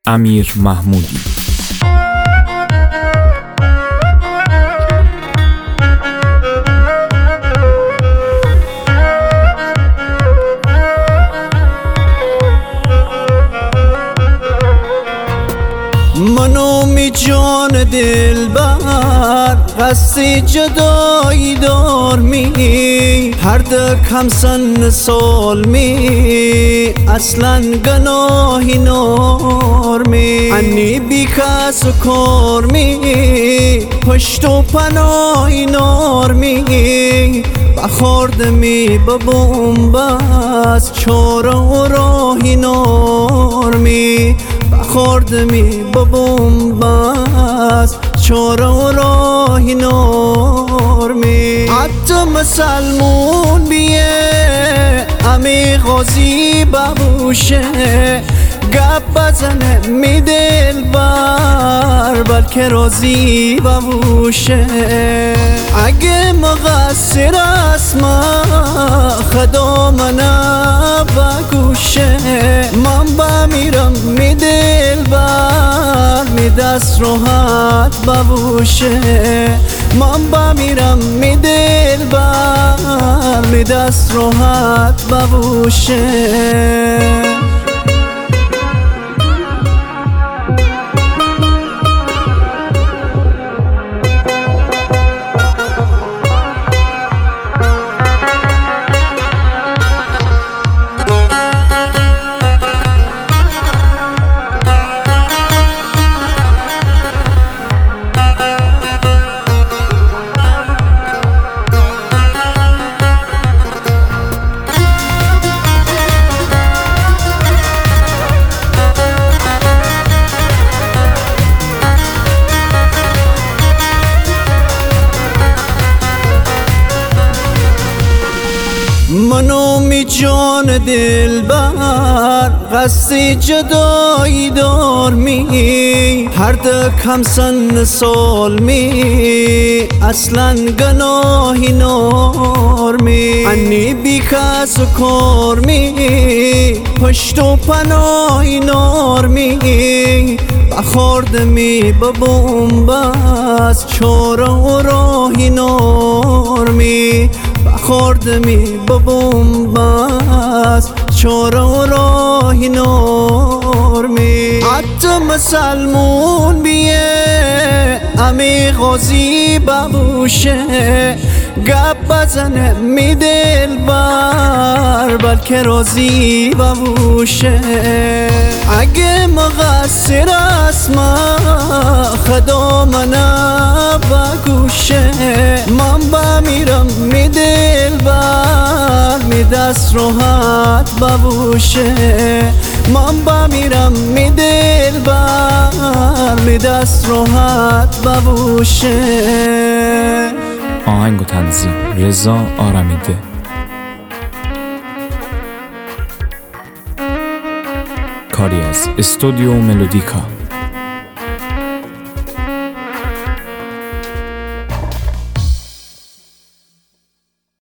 امیر محمودی. منو می جان دلبر قصد جدایی دار می هر دکم سن سال می اصلا گناهی نار می انی بی کس و کار می پشت و پناهی نار می بخورد می ببوم بس چاره و راهی نار می خوردمی ببوم بس چاره و راهی نار می حتی مسلمون بیه امی غازی ببوشه گپ بزنه می دل بر بلکه راضی ببوشه اگه مقصر است ما خدا منه بگوشه من بمیرم می دل بر می دست راحت ببوشه من بمیرم می دل بر می دست راحت ببوشه منو می جان دلبر قصد جدایی دار می هر دکم سن سال می اصلا گناهی نار می انی بی کس و کار می پشت و پناهی نار می بخورد می ببوم بس چاره و راهی نار می خوردمی ببوم بس چاره و راهی نار می حتی مسلمون بیه امی غازی ببوشه گپ بزنه می دل بر بلکه راضی ببوشه اگه مقصر است ما خدا منه بگوشه من بمیرم می دل بر می دست راحت ببوشه من بمیرم می دل بر می دست راحت ببوشه. آهنگ و تنظیم رضا آرمیده. کاری از استودیو ملودیکا.